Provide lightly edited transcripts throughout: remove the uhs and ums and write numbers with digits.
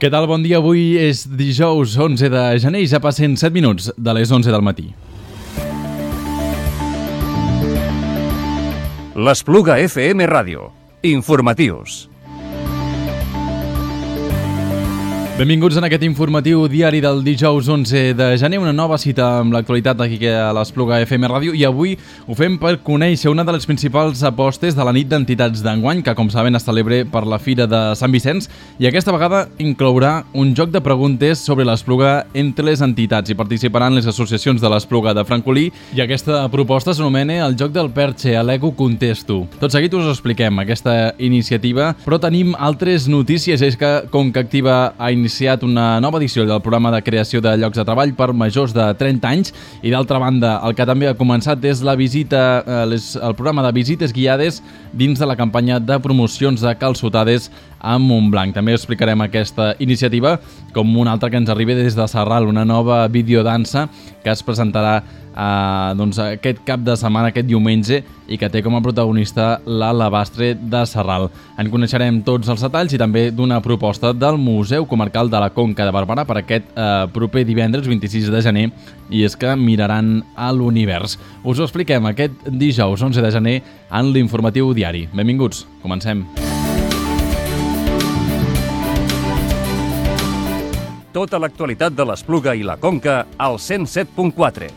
Què tal? Bon dia. Avui és dijous 11 de gener i ja passen 7 minuts de les 11 del matí. L'Espluga FM Ràdio. Informatius. Benvinguts en aquest informatiu diari del dijous 11 de gener, una nova cita amb l'actualitat aquí a l'Espluga FM Ràdio, i avui ho fem per conèixer una de les principals apostes de la nit d'entitats d'enguany, que com saben es celebra per la Fira de Sant Vicenç, i aquesta vegada inclourà un joc de preguntes sobre l'Espluga entre les entitats. Hi participaran les associacions de l'Espluga de Francolí i aquesta proposta s'anomena el joc del Perche, a l'Ego Contesto. Tot seguit us expliquem aquesta iniciativa, però tenim altres notícies. És que Concactiva ha iniciat una nova edició del programa de creació de llocs de treball per majors de 30 anys i, d'altra banda, el que també ha començat és la visita, el programa de visites guiades dins de la campanya de promocions de calçotades a Montblanc. També explicarem aquesta iniciativa com una altra que ens arriba des de Sarral, una nova videodansa que es presentarà aquest cap de setmana, aquest diumenge, i que té com a protagonista l'Alabastre de Sarral. En coneixerem tots els detalls i també d'una proposta del Museu Comarcal de la Conca de Barberà per aquest proper divendres 26 de gener, i és que miraran a l'univers. Us ho expliquem aquest dijous 11 de gener en l'informatiu diari. Benvinguts, comencem. Tota l'actualitat de l'Espluga i la Conca al 107.4.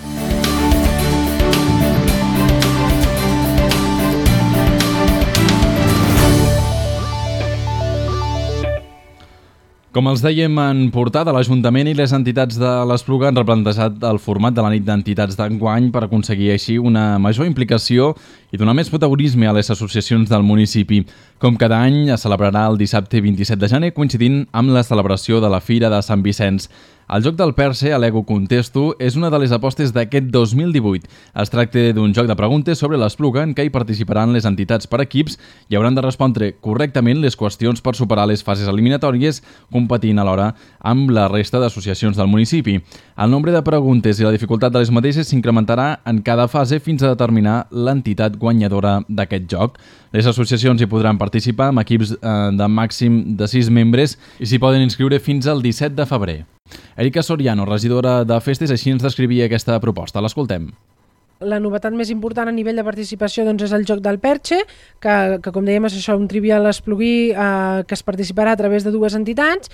Com els dèiem en portada, l'Ajuntament i les entitats de l'Espluga han replantejat el format de la nit d'entitats d'enguany per aconseguir així una major implicació i donar més protagonisme a les associacions del municipi. Com cada any, es celebrarà el dissabte 27 de gener, coincidint amb la celebració de la Fira de Sant Vicenç. El joc del Perche, a l'Ego Contesto, és una de les apostes d'aquest 2018. Es tracta d'un joc de preguntes sobre l'Espluga en què hi participaran les entitats per equips i hauran de respondre correctament les qüestions per superar les fases eliminatòries, competint alhora amb la resta d'associacions del municipi. El nombre de preguntes i la dificultat de les mateixes s'incrementarà en cada fase fins a determinar l'entitat guanyadora d'aquest joc. Les associacions hi podran participar amb equips de màxim de 6 membres i s'hi poden inscriure fins al 17 de febrer. Erika Soriano, regidora de Festes, així ens descrivia aquesta proposta. L'escoltem. La novetat més important a nivell de participació és el joc del Perche, que com dèiem és això, un trivial espluguí que es participarà a través de 2 entitats.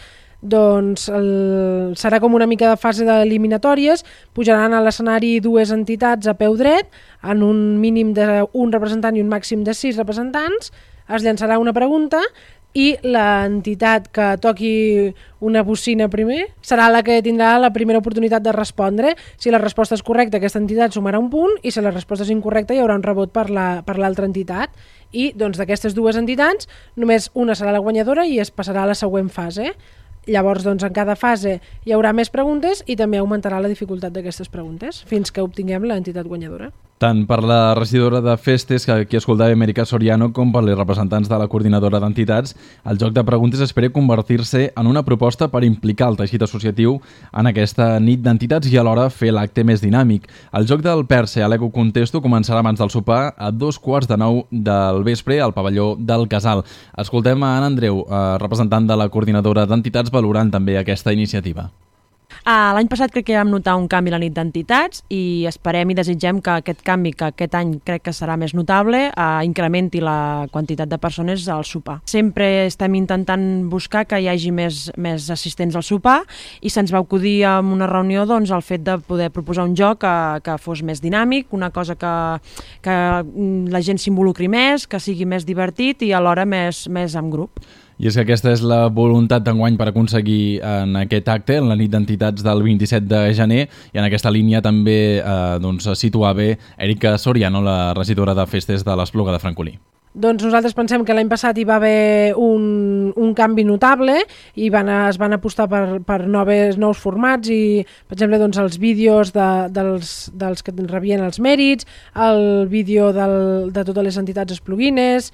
Serà com una mica de fase d'eliminatòries, pujaran a l'escenari 2 entitats a peu dret, en un mínim d'un representant i un màxim de 6 representants, es llançarà una pregunta i l'entitat que toqui una bocina primer serà la que tindrà la primera oportunitat de respondre. Si la resposta és correcta, aquesta entitat sumarà un punt, i si la resposta és incorrecta hi haurà un rebot per l'altra entitat. I d'aquestes 2 entitats només una serà la guanyadora i es passarà a la següent fase. Llavors, en cada fase hi haurà més preguntes i també augmentarà la dificultat d'aquestes preguntes fins que obtinguem l'entitat guanyadora. Tant per la regidora de Festes, que aquí escoltàvem Erika Soriano, com per les representants de la coordinadora d'entitats, el joc de preguntes espera convertir-se en una proposta per implicar el teixit associatiu en aquesta nit d'entitats i alhora fer l'acte més dinàmic. El joc del Perche, a l'Ego Contesto, començarà abans del sopar a 8:45 del vespre al pavelló del Casal. Escoltem a Anna Andreu, representant de la coordinadora d'entitats, valorant també aquesta iniciativa. L'any passat crec que vam notar un canvi a la nit d'entitats i esperem i desitgem que aquest canvi, que aquest any crec que serà més notable, incrementi la quantitat de persones al sopar. Sempre estem intentant buscar que hi hagi més assistents al sopar i se'ns va acudir en una reunió el fet de poder proposar un joc que fos més dinàmic, una cosa que la gent s'involucri més, que sigui més divertit i alhora més en grup. I és que aquesta és la voluntat d'enguany per aconseguir en aquest acte, en la nit d'entitats del 27 de gener, i en aquesta línia també situava Erika Soriano, la regidora de Festes de l'Espluga de Francolí. Nosaltres pensem que l'any passat hi va haver un canvi notable i es van apostar per nous formats i, per exemple, els vídeos dels que rebien els mèrits, el vídeo de totes les entitats espluguines,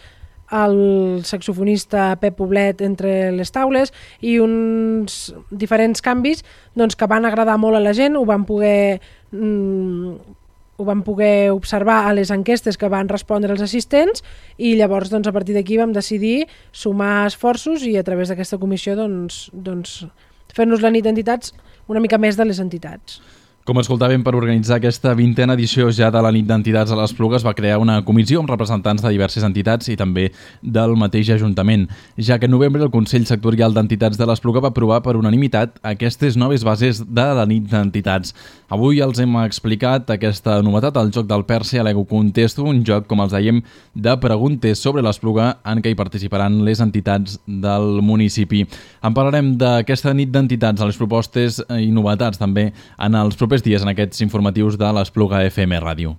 el saxofonista Pep Poblet entre les taules i uns diferents canvis que van agradar molt a la gent, ho van poder ho vam poder observar a les enquestes que van respondre els assistents i llavors doncs, a partir d'aquí vam decidir sumar esforços i a través d'aquesta comissió fer-nos la nit d'entitats una mica més de les entitats. Com escoltàvem, per organitzar aquesta 20a edició ja de la nit d'entitats a l'Espluga va crear una comissió amb representants de diverses entitats i també del mateix Ajuntament. Ja que en novembre el Consell Sectorial d'Entitats de l'Espluga va aprovar per unanimitat aquestes noves bases de la nit d'entitats. Avui els hem explicat aquesta novetat, el joc del Perse a l'Ego Contesto, un joc, com els dèiem, de preguntes sobre l'Espluga en què hi participaran les entitats del municipi. En parlarem d'aquesta nit d'entitats, a les propostes i novetats també en els propers dies en aquests informatius de l'Espluga FM Ràdio.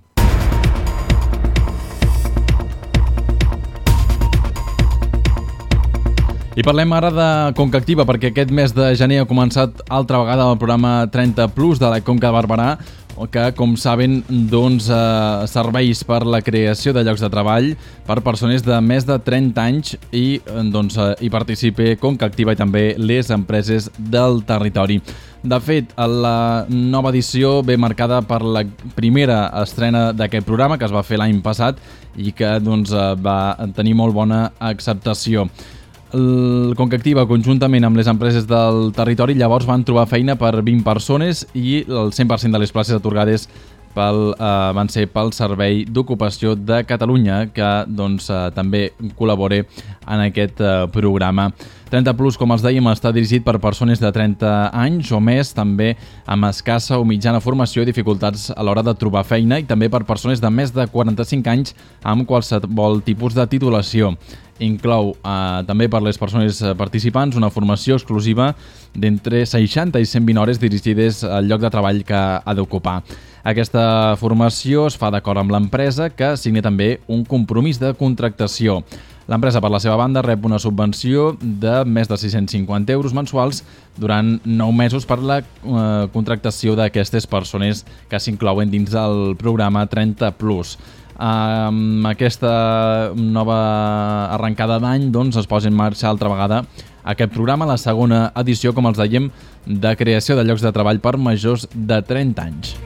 I parlem ara de Conca Activa, perquè aquest mes de gener ha començat altra vegada el programa 30 Plus de la Conca de Barberà, que, com saben, serveix per la creació de llocs de treball per persones de més de 30 anys i hi participa Conca Activa i també les empreses del territori. De fet, la nova edició ve marcada per la primera estrena d'aquest programa que es va fer l'any passat i que va tenir molt bona acceptació. El Conca Activa, conjuntament amb les empreses del territori, llavors van trobar feina per 20 persones i el 100% de les places atorgades van ser pel Servei d'Ocupació de Catalunya, que també col·labora en aquest programa. 30 Plus, com els dèiem, està dirigit per persones de 30 anys o més, també amb escassa o mitjana formació i dificultats a l'hora de trobar feina, i també per persones de més de 45 anys amb qualsevol tipus de titulació. Inclou també per les persones participants una formació exclusiva d'entre 60 i 120 hores dirigides al lloc de treball que ha d'ocupar. Aquesta formació es fa d'acord amb l'empresa, que signa també un compromís de contractació. L'empresa, per la seva banda, rep una subvenció de més de 650 euros mensuals durant 9 mesos per la contractació d'aquestes persones que s'inclouen dins del programa 30 Plus. Amb aquesta nova arrencada d'any es posa en marxa altra vegada aquest programa, la segona edició, com els dèiem, de creació de llocs de treball per majors de 30 anys.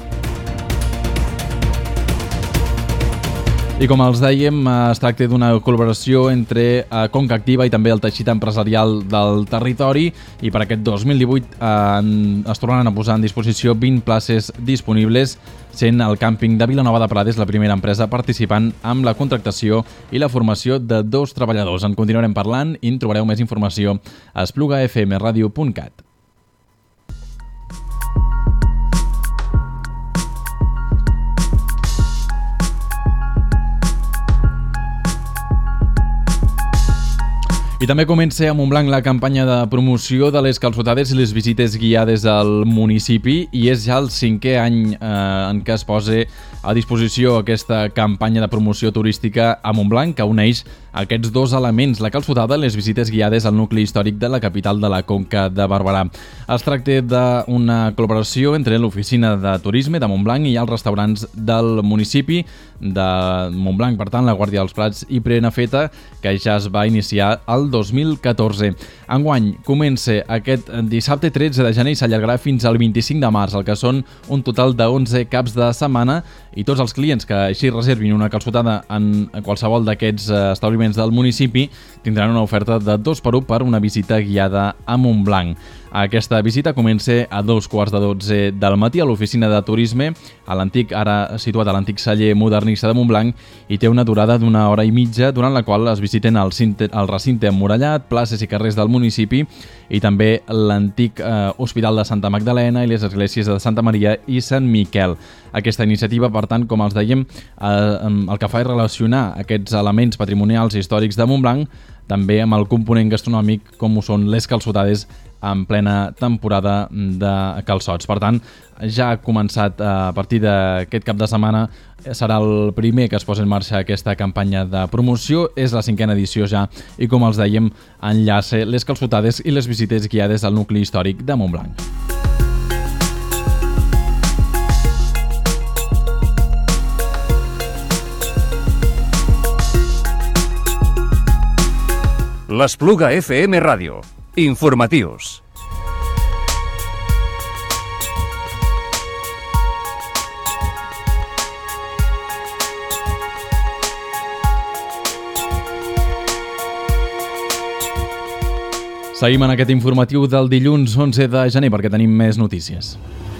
I com els dèiem, es tracta d'una col·laboració entre Conca Activa i també el teixit empresarial del territori, i per aquest 2018 es tornaran a posar en disposició 20 places disponibles, sent el càmping de Vilanova de Prades la primera empresa participant amb la contractació i la formació de 2 treballadors. En continuarem parlant i en trobareu més informació a esplugafmradio.cat. I també comença a Montblanc la campanya de promoció de les calçotades i les visites guiades al municipi, i és ja el 5è any en què es posa a disposició aquesta campanya de promoció turística a Montblanc, que uneix aquests 2 elements, la calçotada i les visites guiades al nucli històric de la capital de la Conca de Barberà. Es tracta d'una col·laboració entre l'Oficina de Turisme de Montblanc i els restaurants del municipi de Montblanc, per tant, la Guàrdia dels Prats i Prenafeta, que ja es va iniciar el 2014. Enguany comença aquest dissabte 13 de gener i s'allargarà fins al 25 de març, el que són un total de 11 caps de setmana, i tots els clients que així reservin una calçotada en qualsevol d'aquests establiments del municipi tindran una oferta de 2x1 per una visita guiada a Montblanc. Aquesta visita comença a 2:15 del matí a l'oficina de turisme, ara situat a l'antic celler modernista de Montblanc, i té una durada d'1 hora i mitja, durant la qual es visiten el recinte emmurallat, places i carrers del municipi, i també l'antic Hospital de Santa Magdalena i les esglésies de Santa Maria i Sant Miquel. Aquesta iniciativa, per tant, com els dèiem, el que fa és relacionar aquests elements patrimonials i històrics de Montblanc també amb el component gastronòmic, com ho són les calçotades en plena temporada de calçots. Per tant, ja ha començat a partir d'aquest cap de setmana, serà el primer que es posa en marxa aquesta campanya de promoció, és la 5a edició ja, i com els dèiem, enllaça les calçotades i les visites guiades al nucli històric de Montblanc. L'Espluga FM Ràdio. Informatius. Seguim en aquest informatiu del dilluns 11 de gener perquè tenim més notícies.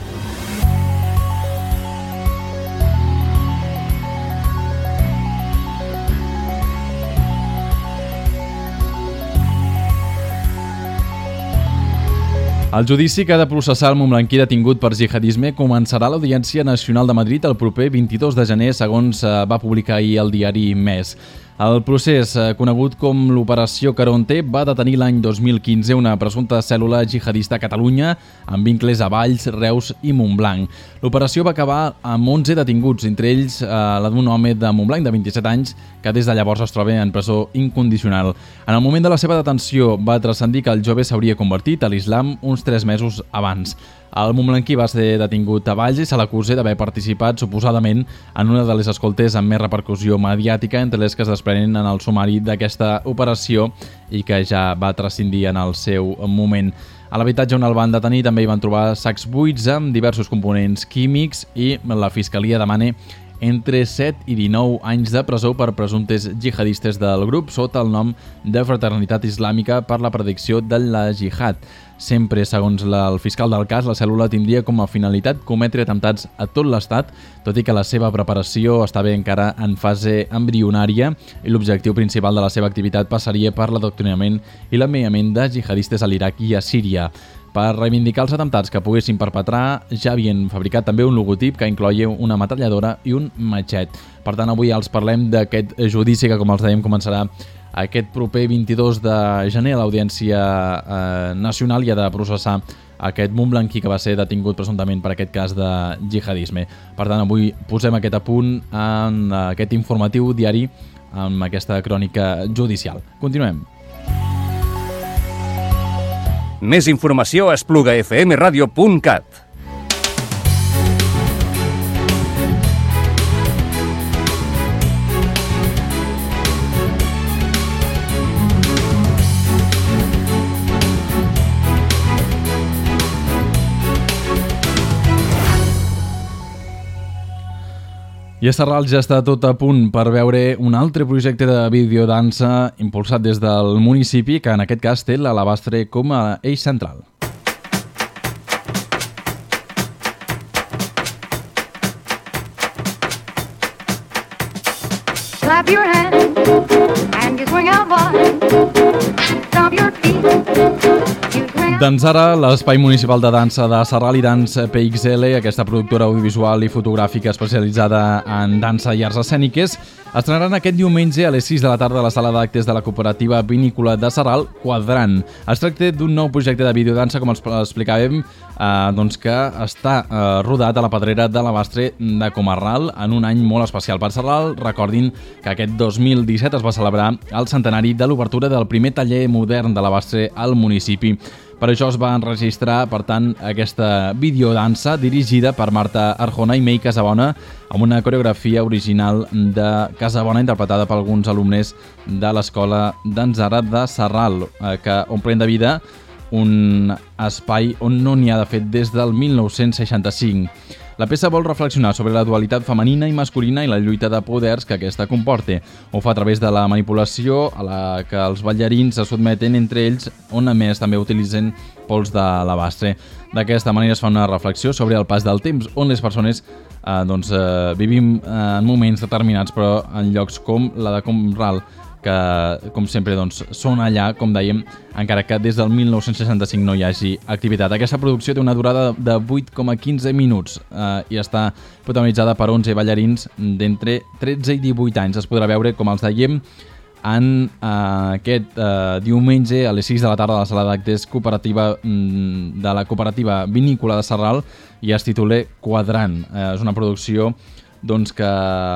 El judici que ha de processar el montblanquí detingut per jihadisme començarà a l'Audiència Nacional de Madrid el proper 22 de gener, segons va publicar ahir el diari Mes. El procés, conegut com l'Operació Caronte, va detenir l'any 2015 una presumpta cèl·lula jihadista a Catalunya amb vincles a Valls, Reus i Montblanc. L'operació va acabar amb 11 detinguts, entre ells la d'un home de Montblanc de 27 anys que des de llavors es troba en presó incondicional. En el moment de la seva detenció va transcendir que el jove s'hauria convertit a l'islam uns 3 mesos abans. El montblanquí va ser detingut a Valls i se l'acusa d'haver participat suposadament en una de les escoltes amb més repercussió mediàtica entre les que es desprenen en el sumari d'aquesta operació i que ja va transcendir en el seu moment. A l'habitatge on el van detenir també hi van trobar sacs buits amb diversos components químics i la Fiscalia demana entre 7 i 19 anys de presó per presumptes jihadistes del grup sota el nom de Fraternitat Islàmica per la predicció de la jihad. Sempre, segons el fiscal del cas, la cèl·lula tindria com a finalitat cometre atemptats a tot l'Estat, tot i que la seva preparació estava encara en fase embrionària i l'objectiu principal de la seva activitat passaria per l'adoctrinament i l'enviament de jihadistes a l'Iraq i a Síria. Per reivindicar els atemptats que poguessin perpetrar, ja havien fabricat també un logotip que incloia una metralladora i un matxet. Per tant, avui els parlem d'aquest judici que, com els dèiem, començarà aquest proper 22 de gener a l'Audiència Nacional i ha de processar aquest montblanquí que va ser detingut presumptament per aquest cas de jihadisme. Per tant, avui posem aquest apunt en aquest informatiu diari amb aquesta crònica judicial. Continuem. Més informació a esplugafmradio.cat. I a Sarral ja està tot a punt per veure un altre projecte de videodansa impulsat des del municipi, que en aquest cas té l'Alabastre com a eix central. Clap your hands and you swing out wide. Stomp your feet. Doncs ara l'Espai Municipal de Dansa de Sarral i Dance PXL, aquesta productora audiovisual i fotogràfica especialitzada en dansa i arts escèniques, estrenaran aquest diumenge a les 6 de la tarda a la sala d'actes de la cooperativa vinícola de Sarral, Quadrant. Es tracta d'un nou projecte de videodansa, com explicàvem, que està rodat a la pedrera de l'Alabastre de Comarral en un any molt especial per Sarral. Recordin que aquest 2017 es va celebrar el centenari de l'obertura del primer taller modern de l'Alabastre al municipi. Per això es va enregistrar, per tant, aquesta videodansa dirigida per Marta Arjona i Mei Casabona amb una coreografia original de Casabona interpretada per alguns alumnes de l'Escola Danzara de Sarral, que omplen de vida un espai on no n'hi ha de fet des del 1965. La peça vol reflexionar sobre la dualitat femenina i masculina i la lluita de poders que aquesta comporta. Ho fa a través de la manipulació a la que els ballarins se sotmeten entre ells, on a més també utilitzen pols d'alabastre. D'aquesta manera es fa una reflexió sobre el pas del temps, on les persones vivim en moments determinats, però en llocs com la de Comral, que, com sempre, són allà, com dèiem, encara que des del 1965 no hi hagi activitat. Aquesta producció té una durada de 8,15 minuts i està protagonitzada per 11 ballarins d'entre 13 i 18 anys. Es podrà veure, com els dèiem, en aquest diumenge a les 6 de la tarda a la sala d'actes cooperativa de la cooperativa vinícola de Sarral i es titula Quadrant. És una producció que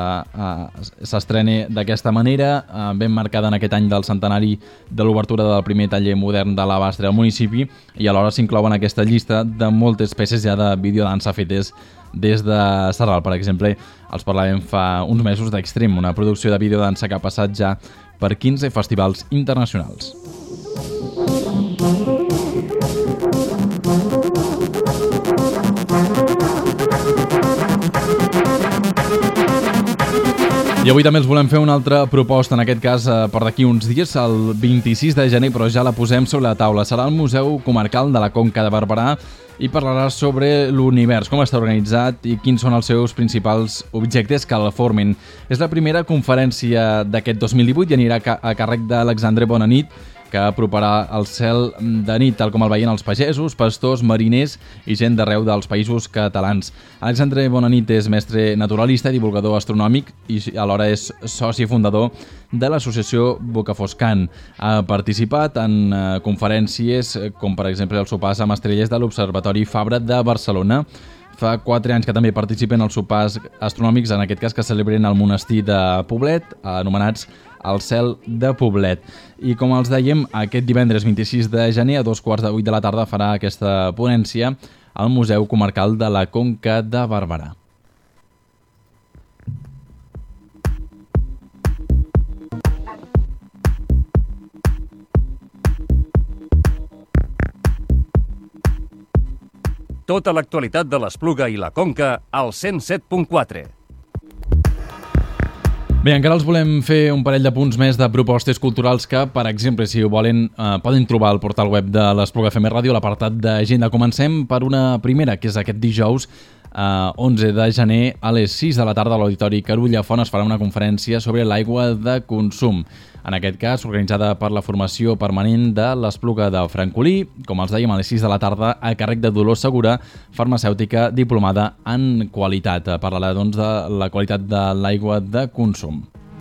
s'estrena d'aquesta manera, ben marcada en aquest any del centenari de l'obertura del primer taller modern de l'Alabastre al municipi, i alhora s'inclou en aquesta llista de moltes peces ja de videodansa fetes des de Sarral. Per exemple, els parlàvem fa uns mesos d'Extrem, una producció de videodansa que ha passat ja per 15 festivals internacionals. I avui també els volem fer una altra proposta, en aquest cas per d'aquí uns dies, el 26 de gener, però ja la posem sobre la taula. Serà el Museu Comarcal de la Conca de Barberà i parlarà sobre l'univers, com està organitzat i quins són els seus principals objectes que el formin. És la primera conferència d'aquest 2018 i anirà a càrrec d'Alexandre Bonanit, que aproparà el cel de nit, tal com el veien els pagesos, pastors, mariners i gent d'arreu dels països catalans. Alexandre Bonanit és mestre naturalista i divulgador astronòmic i alhora és soci fundador de l'associació Bocafoscant. Ha participat en conferències com per exemple els sopars amb estrelles de l'Observatori Fabra de Barcelona. Fa 4 anys que també participen als sopars astronòmics, en aquest cas que celebren al monestir de Poblet, anomenats el cel de Poblet. I com els dèiem, aquest divendres 26 de gener a 2:15 de la tarda farà aquesta ponència al Museu Comarcal de la Conca de Barberà. Tota l'actualitat de l'Espluga i la Conca al 107.4. Bé, encara els volem fer un parell de punts més de propostes culturals que, per exemple, si ho volen, poden trobar al portal web de l'Espluga FM Ràdio, a l'apartat d'agenda. Comencem per una primera, que és aquest dijous, 11 de gener, a les 6 de la tarda a l'Auditori Carulla Font es farà una conferència sobre l'aigua de consum. En aquest cas, organitzada per la formació permanent de l'Espluga de Francolí, com els dèiem, a les 6 de la tarda, a càrrec de Dolors Segura, farmacèutica diplomada en qualitat. Parlarà, doncs, de la qualitat de l'aigua de consum.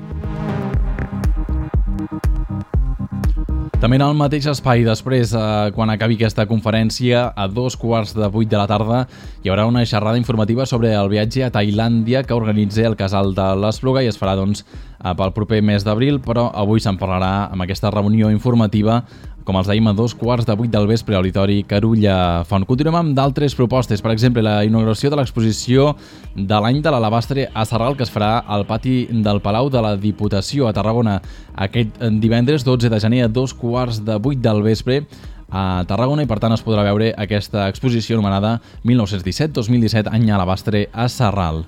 També en el mateix espai, després, quan acabi aquesta conferència, a 7:15 de la tarda, hi haurà una xerrada informativa sobre el viatge a Tailàndia que organitza el Casal de l'Espluga i es farà, doncs, pel proper mes d'abril, però avui se'n parlarà amb aquesta reunió informativa, com els dèiem, a 7:15 del vespre a l'Auditori Carulla Font. Continuem amb d'altres propostes, per exemple, la inauguració de l'exposició de l'any de l'alabastre a Sarral, que es farà al pati del Palau de la Diputació a Tarragona aquest divendres 12 de gener a 7:15 del vespre a Tarragona, i per tant es podrà veure aquesta exposició anomenada 1917-2017, any alabastre a Sarral.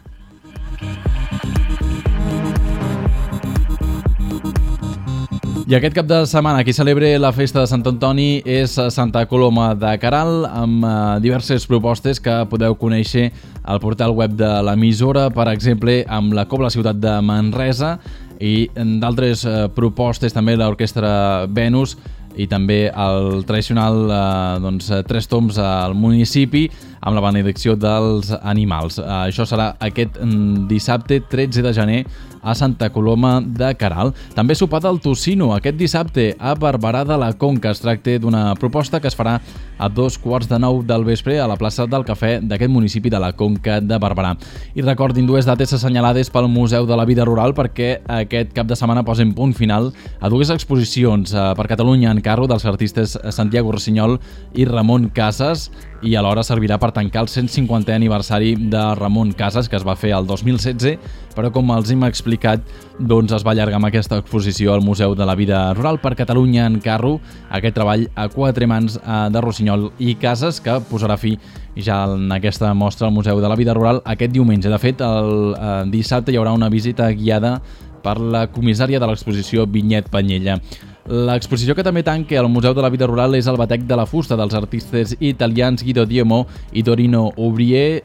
I aquest cap de setmana qui celebra la festa de Sant Antoni és Santa Coloma de Queralt, amb diverses propostes que podeu conèixer al portal web de l'emissora, per exemple, amb la Cobla Ciutat de Manresa i d'altres propostes, també l'Orquestra Venus i també el tradicional Tres Tombs al municipi amb la benedicció dels animals. Això serà aquest dissabte 13 de gener a Santa Coloma de Queralt. També sopar del tocino aquest dissabte a Barberà de la Conca. Es tracta d'una proposta que es farà a 8:15 del vespre a la plaça del Cafè d'aquest municipi de la Conca de Barberà. I recordin, 2 dates assenyalades pel Museu de la Vida Rural perquè aquest cap de setmana posen punt final a 2 exposicions per Catalunya en carro dels artistes Santiago Rossinyol i Ramon Casas, i alhora servirà per tancar el 150è aniversari de Ramon Casas, que es va fer el 2016, però com els hem explicat, doncs es va allargar amb aquesta exposició al Museu de la Vida Rural per Catalunya en carro, aquest treball a 4 mans de Rossinyol i Casas, que posarà fi ja en aquesta mostra al Museu de la Vida Rural aquest diumenge. De fet, el dissabte hi haurà una visita guiada per la comissària de l'exposició Vinyet Panyella. L'exposició que també tanca al Museu de la Vida Rural és el Batec de la Fusta dels artistes italians Guido Diemo i Dorino Obrier,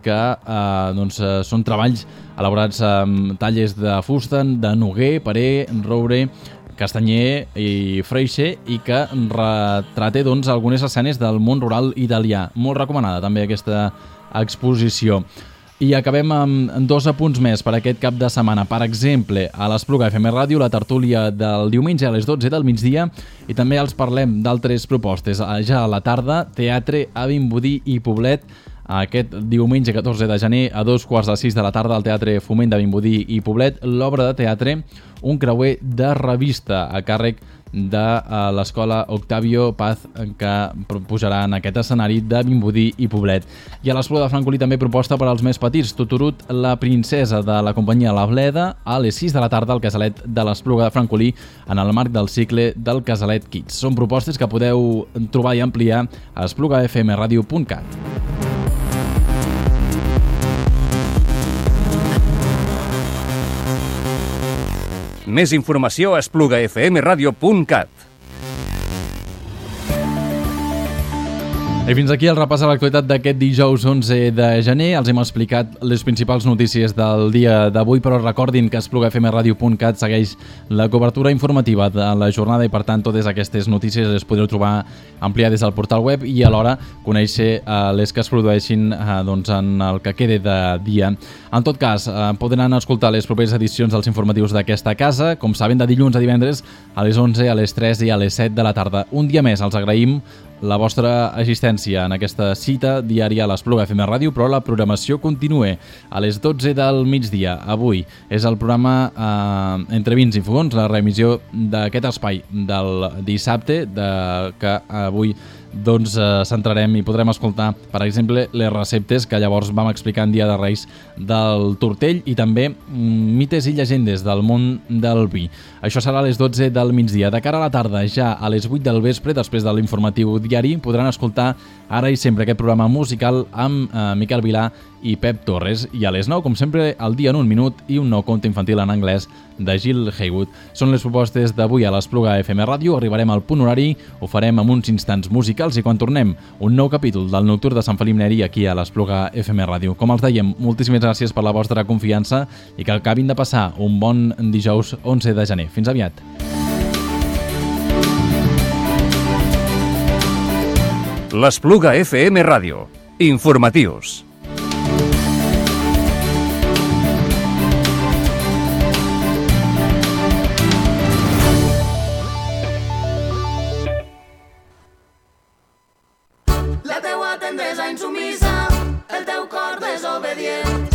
que són treballs elaborats amb talles de fusta, de noguer, parer, roure, castanyer i freixe, i que retrata algunes escenes del món rural italià. Molt recomanada també aquesta exposició. I acabem amb 2 apunts més per aquest cap de setmana. Per exemple, a l'Espluga FM Ràdio, la tertúlia del diumenge a les 12 del migdia, i també els parlem d'altres propostes. Ja a la tarda, teatre a Vimbodí i Poblet, aquest diumenge 14 de gener a 2:15 de la tarda al Teatre Foment de Vimbodí i Poblet, l'obra de teatre Un creuer de revista, a càrrec de l'escola Octavio Paz, que pujarà en aquest escenari de Vimbodí i Poblet. I a l'Espluga de Francolí també proposta per als més petits, Tuturut, la princesa, de la companyia La Bleda, a les 6 de la tarda al Casalet de l'Espluga de Francolí, en el marc del cicle del Casalet Kids. Són propostes que podeu trobar i ampliar a esplugafmradio.cat. Més informació a esplugafmradio.cat. I fins aquí el repàs a l'actualitat d'aquest dijous 11 de gener. Els hem explicat les principals notícies del dia d'avui, però recordin que esplugafmradio.cat segueix la cobertura informativa de la jornada i, per tant, totes aquestes notícies les podreu trobar ampliades al portal web i alhora conèixer les que es produeixin en el que quede de dia. En tot cas, podran escoltar les properes edicions dels informatius d'aquesta casa, com saben, de dilluns a divendres a les 11, a les 3 i a les 7 de la tarda. Un dia més els agraïm la vostra assistència en aquesta cita diària a l'Espluga FM Ràdio, però la programació continua a les 12 del migdia. Avui és el programa Entre Vins i Fogons, la reemissió d'aquest espai del dissabte, que avui centrarem i podrem escoltar, per exemple, les receptes que llavors vam explicar en Dia de Reis del Tortell i també mites i llegendes del món del vi. Això serà a les 12 del migdia. De cara a la tarda, ja a les 8 del vespre, després de l'informatiu diari, podran escoltar Ara i Sempre, aquest programa musical amb Miquel Vilà i Pep Torres. I a les 9, com sempre, el dia en un minut i un nou conte infantil en anglès de Gil Haywood. Són les propostes d'avui a l'Espluga FM Ràdio. Arribarem al punt horari, ho farem en uns instants musicals i quan tornem, un nou capítol del Nocturn de Sant Felip Neri aquí a l'Espluga FM Ràdio. Com els dèiem, moltíssimes gràcies per la vostra confiança i que acabin de passar un bon dijous 11 de gener. Fins aviat. L'Espluga FM Ràdio. Informatius. La teua tendresa insumisa, el teu cor desobedient.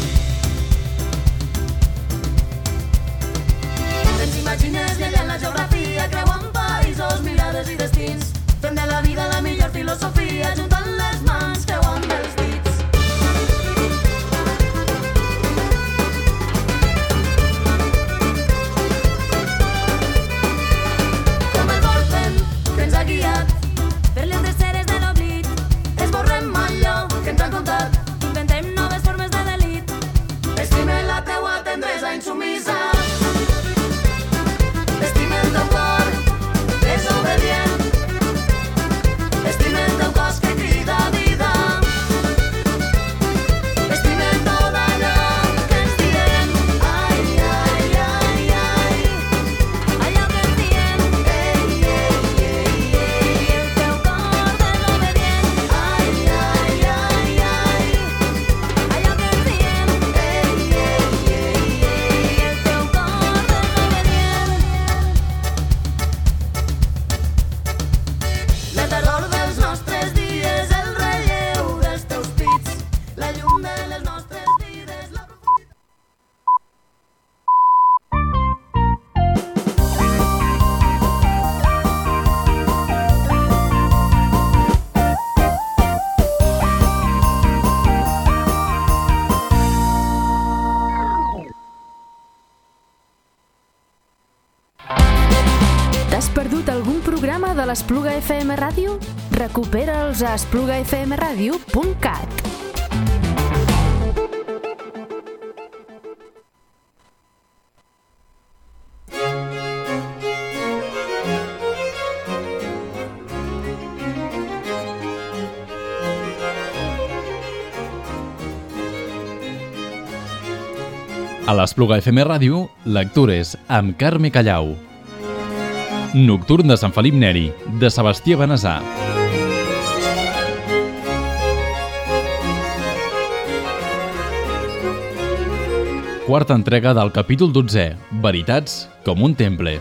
Ens imagines lleiant la geografia, creuant països, mirades i destins. Fem de la vida la millor filosofia, juntant les mans, creuant els dits. Com el vorten que ens ha guiat per les dreceres de l'oblit, esborrem allò que ens han contat, inventem noves formes de delit. Estime la teua tendresa insumisa, estime el teu cor desobedient. Estime el teu cos que crida vida. Estime tot allò que ens diem. Ai, ai, ai, ai. Allò que ens diem. Ei, ei, ei, ei. El teu cor desobedient. Ai, ai, ai, ai. Allò que ens diem. Ei, ei, ei, ei. El teu cor desobedient. La tardor dels nostres dies, el relleu dels teus pits, la llum de les nostres vides, la profunditat. T'has perdut algun programa de l'Espluga FM Ràdio? Recupera'ls a esplugafmradio.cat. A l'Espluga FM Ràdio, lectures amb Carme Callau. Nocturn de Sant Felip Neri, de Sebastià Benessà. Quarta entrega del capítol 12, Veritats com un temple.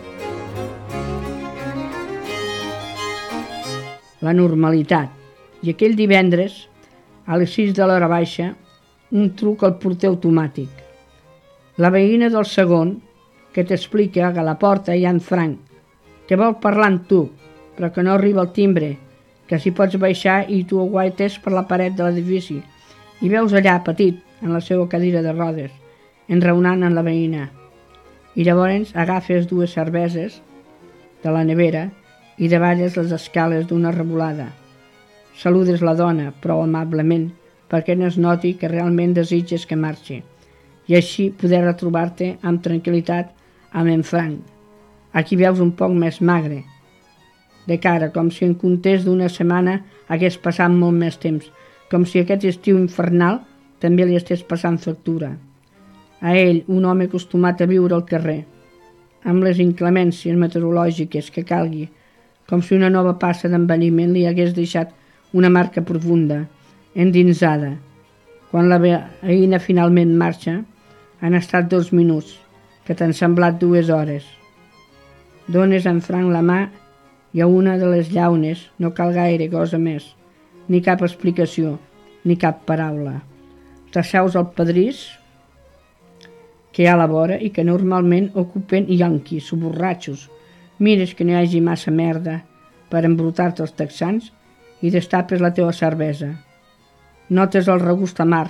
La normalitat. I aquell divendres, a les 6 de l'hora baixa, un truc al porter automàtic. La veïna del segon, que t'explica que a la porta hi ha en Frank, que vol parlar amb tu, però que no arriba el timbre, que si pots baixar i tu aguaites per la paret de l'edifici i veus allà, petit, en la seva cadira de rodes, enraonant en la veïna. I llavors agafes 2 cerveses de la nevera i davalles les escales d'una revolada. Saludes la dona, però amablement, perquè no es noti que realment desitges que marxi, i així poder retrobar-te amb tranquil·litat amb en Frank. Aquí veus un poc més magre, de cara, com si en comptes d'una setmana hagués passat molt més temps, com si aquest estiu infernal també li estés passant factura. A ell, un home acostumat a viure al carrer, amb les inclemències meteorològiques que calgui, com si una nova passa d'envelliment li hagués deixat una marca profunda, endinsada. Quan la veïna finalment marxa, han estat 2 minuts, que t'han semblat 2 hores. Dones en Frank la mà i a una de les llaunes no cal gaire cosa més, ni cap explicació, ni cap paraula. T'asseus al pedrís que hi ha a la vora i que normalment ocupen yanquis o borratxos. Mires que no hi hagi massa merda per embrutar-te els texans i destapes la teva cervesa. Notes el regust amar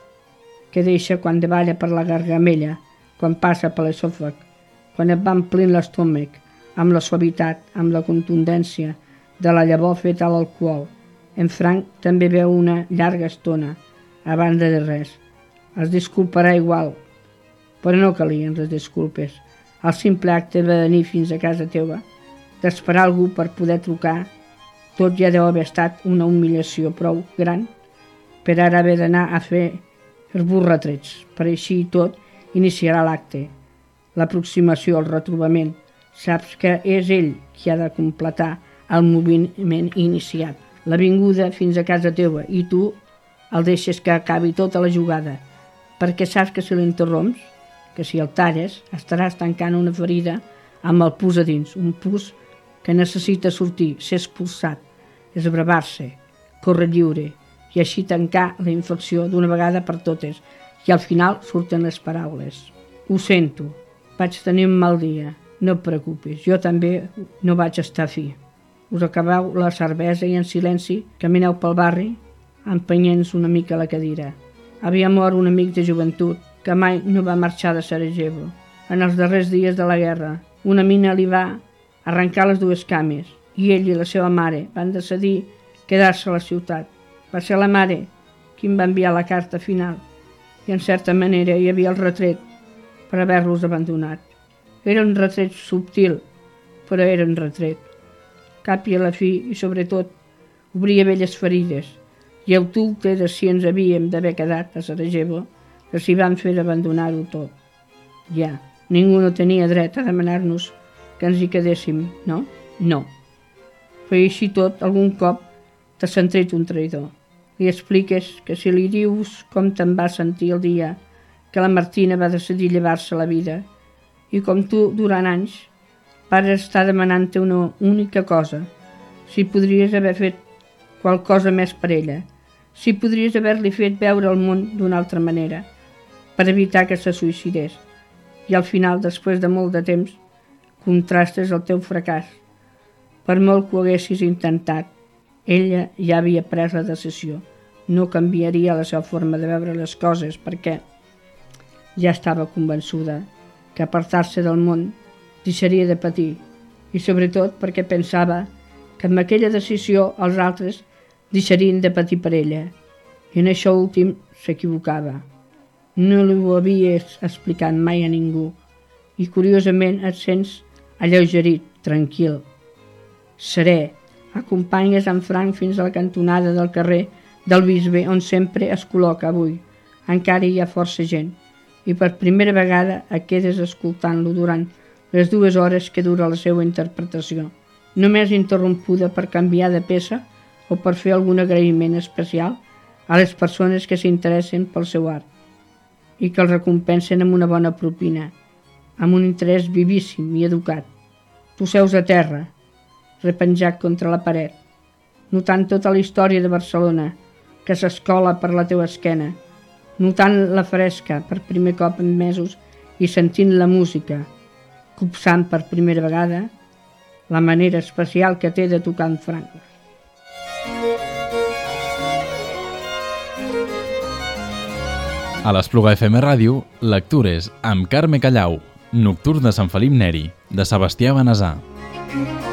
que deixa quan davalla per la gargamella, quan passa per l'esòfag, quan et va omplint l'estómac, amb la suavitat, amb la contundència de la llavor feta a l'alcohol. En Frank també veu una llarga estona, a banda de res. Es disculparà igual, però no calien les disculpes. El simple acte de venir fins a casa teva, d'esperar algú per poder trucar, tot ja deu haver estat una humiliació prou gran per ara haver d'anar a fer els burretrets. Per així i tot iniciarà l'acte, l'aproximació, el retrobament. Saps que és ell qui ha de completar el moviment iniciat, la vinguda fins a casa teva, i tu el deixes que acabi tota la jugada, perquè saps que si l'interromps, que si el talles, estaràs tancant una ferida amb el pus a dins, un pus que necessita sortir, ser expulsat, esbravar-se, córrer lliure, i així tancar la infecció d'una vegada per totes, i al final surten les paraules. Ho sento, vaig tenir un mal dia, no et preocupis, jo també no vaig estar fi. Us acabeu la cervesa i en silenci camineu pel barri, empenyent-se una mica la cadira. Havia mort un amic de joventut que mai no va marxar de Sarajevo. En els darrers dies de la guerra, una mina li va arrencar les 2 cames i ell i la seva mare van decidir quedar-se a la ciutat. Va ser la mare qui em va enviar la carta final i en certa manera hi havia el retret per haver-los abandonat. Era un retret subtil, però era un retret. Cap i a la fi, i sobretot, obria velles ferides i el dubte de si ens havíem d'haver quedat a Sarajevo, que s'hi van fer abandonar-ho tot. Ja, ningú no tenia dret a demanar-nos que ens hi quedéssim, no? No. Però així tot, algun cop t'ha sentit un traïdor. Li expliques que si li dius com te'n va sentir el dia que la Martina va decidir llevar-se la vida i com tu, durant anys, vas estar demanant-te una única cosa, si podries haver fet qualcosa més per ella, si podries haver-li fet veure el món d'una altra manera, per evitar que se suïcidés. I al final, després de molt de temps, contrastes el teu fracàs. Per molt que ho haguessis intentat, ella ja havia pres la decisió. No canviaria la seva forma de veure les coses perquè ja estava convençuda que apartar-se del món deixaria de patir i sobretot perquè pensava que amb aquella decisió els altres deixarien de patir per ella. I en això últim s'equivocava. No li ho havies explicat mai a ningú i curiosament et sents alleugerit, tranquil, serè. Acompanyes en Frank fins a la cantonada del carrer del Bisbe on sempre es col·loca avui. Encara hi ha força gent i per primera vegada et quedes escoltant-lo durant les 2 hores que dura la seva interpretació, només interrompuda per canviar de peça o per fer algun agraïment especial a les persones que s'interessen pel seu art i que el recompensen amb una bona propina, amb un interès vivíssim i educat. Tu seus a terra, repenjat contra la paret, notant tota la història de Barcelona que s'escola per la teua esquena, notant la fresca per primer cop en mesos i sentint la música, copsant per primera vegada la manera especial que té de tocar en Frank. A l'Espluga FM Ràdio, lectures amb Carme Callau, Nocturn de Sant Felip Neri, de Sebastià Benesar.